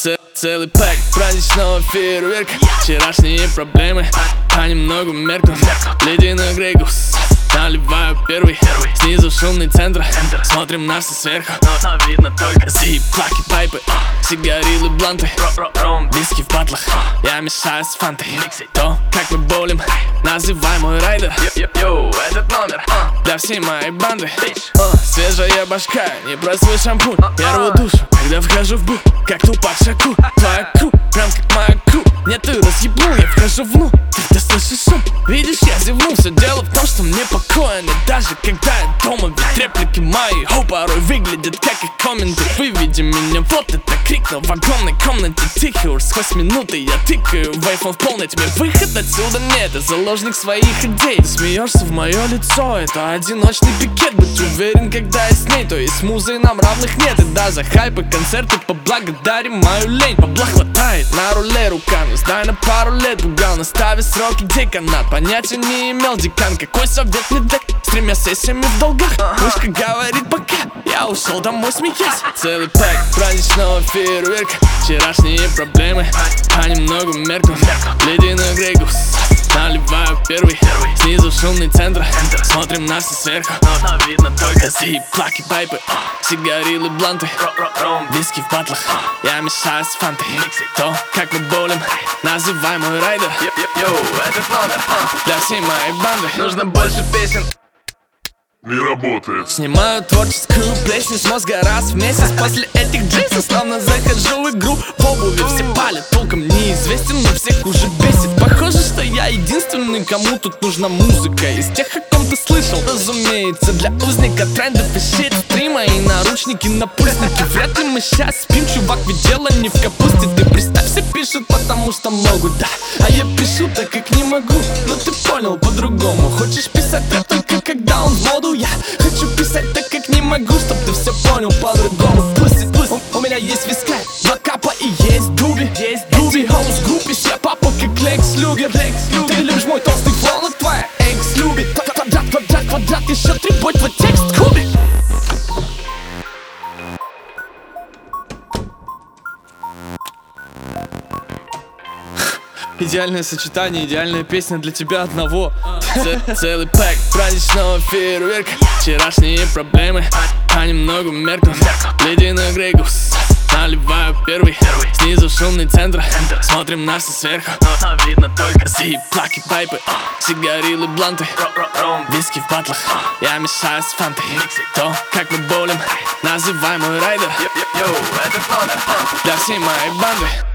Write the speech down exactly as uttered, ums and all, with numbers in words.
Ц- Целый пак праздничного фейерверка. Вчерашние проблемы, а немного меркнут. Ледяной Грейгус, наливаю первый. Снизу шумный центр, смотрим на все сверху. Но видно только зип, плаки, пайпы, сигарилы, бланты, виски в батлах. Я мешаю с фантой. То, как мы болим, называй мой райдер. Йоу, этот номер для всей моей банды. Свежая башка, не про свой шампунь. Я рву душу, когда вхожу в бу, как Тупак Шаку. Твоя кру, прям как моя кру. Нет, ты разъебнул, я вхожу внутрь. Ты слышишь шум, видишь, я зевнул. Все дело в том, что мне покойно, даже когда я дома. Ведь реплики мои, о, порой выглядят как и комменты. Выведи меня, вот это крик, но в огромной комнате тихо. Уж сквозь минуты я тыкаю в айфон в полной тьме. Выход отсюда нет, я заложник своих идей. Ты смеешься в мое лицо, это одиночный пикет. Быть уверен, когда я с ней, то есть с музой нам равных нет. И да, за хайпы, концерты поблагодарим мою лень. Бабла хватает на руле руками, сдай на пару лет бугал, наставив сроки деканат. Понятия не имел декан, какой совет мне дать с тремя сессиями в долгах. Мышка говорит пока, я ушел домой смеясь. Целый пак праздничного фейерверка. Вчерашние проблемы, а немного меркнут. Ледяной Грейгус, наливаю первый. Снизу шумный центр, смотрим на все сверху. Но видно только зип, плаки, пайпы, сигарилы, бланты, виски в батлах. Я мешаю с фантой. То, как мы болим, называй мой райдер. Йоу, этот номер для всей моей банды. Нужно больше песен. Не работает. Снимаю творческую плесень с мозга раз в месяц. После этих джинсов словно захожу в игру. В обуви все палят, толком неизвестен, но всех уже бесит. Похоже, что я единственный, кому тут нужна музыка. Из тех, о ком ты слышал, разумеется, для узника трендов и щит. Стрима и наручники на пульсники. Вряд ли мы сейчас спим, чувак, ведь дело не в капусте. Ты представь, все пишут, потому что могут, да. А я пишу так, как не могу. Но ты понял по-другому. Хочешь писать рэп только когда он в моду. Я хочу писать так, как не могу, чтоб ты все понял по-другому. Пусть, пусть, у, у меня есть виска, два капа и есть дуби. Есть дуби, хаус группис, я папа как Лекс Люгер. Ты любишь мой толстый флоу, но твоя экс любит. Квадрат, квадрат, квадрат, еще три, бой, твой текст кубик. Идеальное сочетание, идеальная песня для тебя одного. Ц- Целый пак праздничного фейерверка. Вчерашние проблемы, а немного меркнут. Ледяной Грейгус, наливаю первый. Снизу шумный центр, смотрим на все сверху. Но видно только зип, плаки, пайпы, сигарилы, бланты, виски в батлах. Я мешаю с фантой. То, как мы болим, называй мой райдер. Йоу, этот номер для всей моей банды.